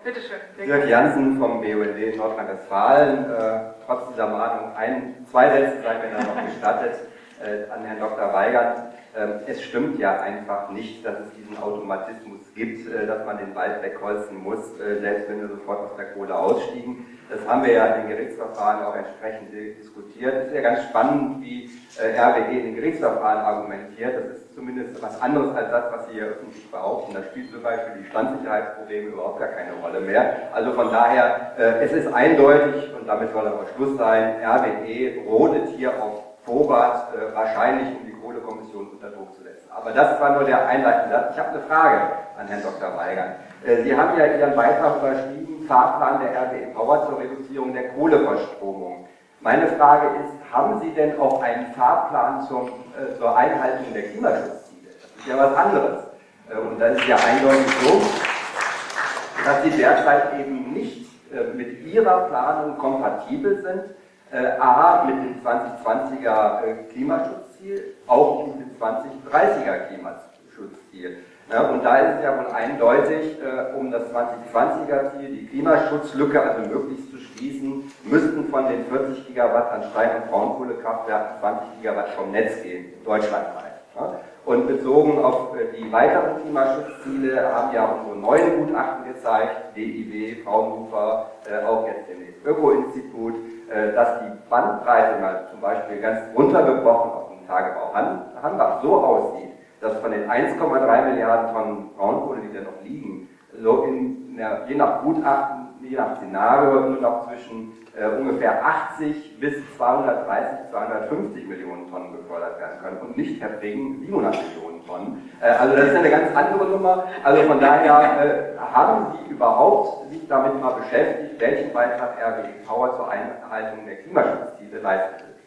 Bitte schön. Dirk Jansen vom BUND in Nordrhein-Westfalen. Trotz dieser Mahnung zwei Sätze sei mir dann noch gestattet an Herrn Dr. Weigand. Es stimmt ja einfach nicht, dass es diesen Automatismus gibt, dass man den Wald wegholzen muss, selbst wenn wir sofort aus der Kohle ausstiegen. Das haben wir ja in den Gerichtsverfahren auch entsprechend diskutiert. Es ist ja ganz spannend, wie RWE in den Gerichtsverfahren argumentiert. Das ist zumindest was anderes als das, was Sie hier öffentlich behaupten. Da spielt zum Beispiel die Standsicherheitsprobleme überhaupt gar keine Rolle mehr. Also von daher, es ist eindeutig, und damit soll aber Schluss sein, RWE rodet hier auf Vorrat, wahrscheinlich um die Kohlekommission unter Druck zu setzen. Aber das war nur der einleitende Satz. Ich habe eine Frage an Herrn Dr. Weigand. Sie haben ja Ihren Beitrag überschrieben, Fahrplan der RWE Power zur Reduzierung der Kohleverstromung. Meine Frage ist, haben Sie denn auch einen Fahrplan zur Einhaltung der Klimaschutzziele? Das ist ja was anderes. Und da ist ja eindeutig so, dass Sie derzeit eben nicht mit Ihrer Planung kompatibel sind, A, mit dem 2020er Klimaschutzziel, auch mit dem 2030er Klimaschutzziel. Ja, und da ist es ja wohl eindeutig, um das 2020er Ziel, die Klimaschutzlücke also möglichst zu schließen, müssten von den 40 Gigawatt an Stein- und Braunkohlekraftwerken 20 Gigawatt vom Netz gehen, deutschlandweit. Ja. Und bezogen auf die weiteren Klimaschutzziele haben ja unsere neuen Gutachten gezeigt, DIW, Fraunhofer, auch jetzt demnächst Öko-Institut, dass die Bandbreite mal zum Beispiel ganz runtergebrochen auf den Tagebau Hambach so aussieht, dass von den 1,3 Milliarden Tonnen Braunkohle, die da noch liegen, so je nach Gutachten, je nach Szenario nur noch zwischen ungefähr 80 bis 230, 250 Millionen Tonnen gefördert werden können und nicht erbringen 700 Millionen Tonnen. Also das ist eine ganz andere Nummer. Also von daher haben Sie überhaupt sich damit mal beschäftigt, welchen Beitrag RWE Power zur Einhaltung der Klimaschutzziele leistet?